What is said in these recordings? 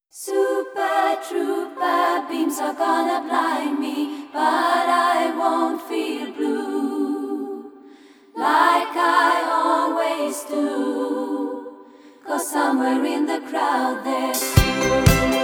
Super trooper beams are gonna blind me, but I won't feel blue like I always do, 'cause somewhere in the crowd there's you.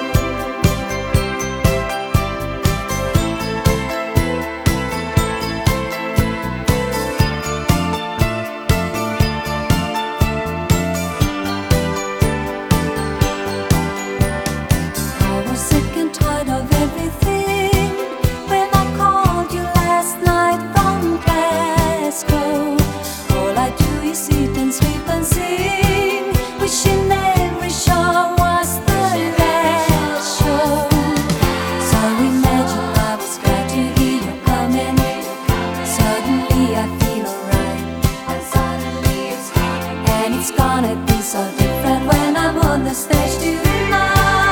It's gonna be so different when I'm on the stage tonight.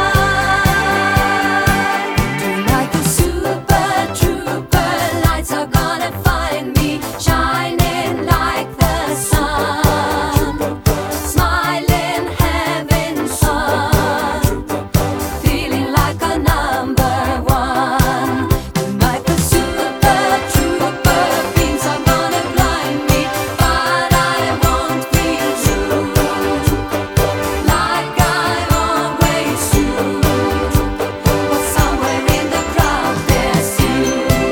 Tonight the super trooper lights are gonna find me shining like the sun, smiling, having fun, feeling like a number one. Tonight the super trooper beams are gonna blind me, but I won't feel true like I always do, 'cause somewhere in the crowd there's you.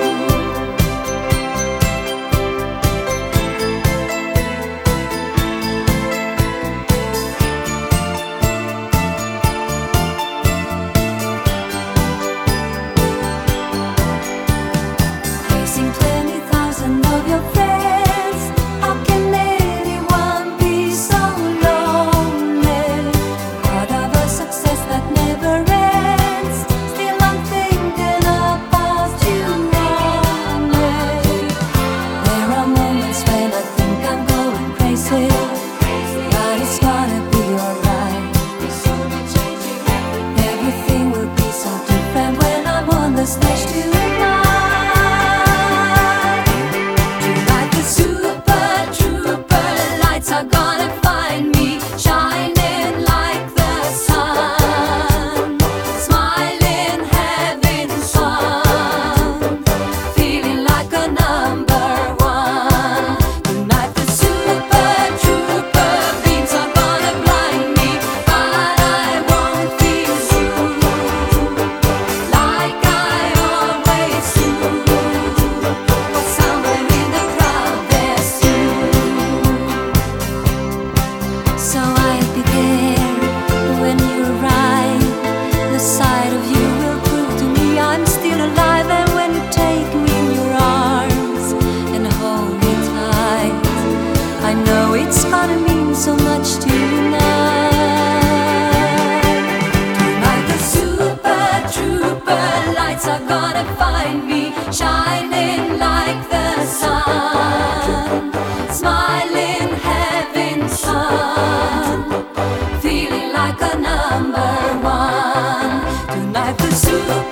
Facing 20,000 of your friends, how can anyone be so lonely? Part of a success that never ends, still I'm thinking about you only. There are moments when I think I'm going crazy, but it's gonna be alright. Everything will be so different when I'm on the stage tonight. Tonight the super trooper lights are gonna find me shining like the sun, smiling, having fun, feeling like a number one. Tonight the super trooper beams are gonna blind me, but I won't feel true like I always do, 'cause somewhere in the crowd there's you. So I'll be there when you arrive. The sight of you will prove to me I'm still alive. And when you take me in your arms and hold me tight, I know it's gonna mean so much tonight. Tonight the super trooper lights are gonna find me shining like the sun, smiling, having fun, feeling like a number one. Tonight the super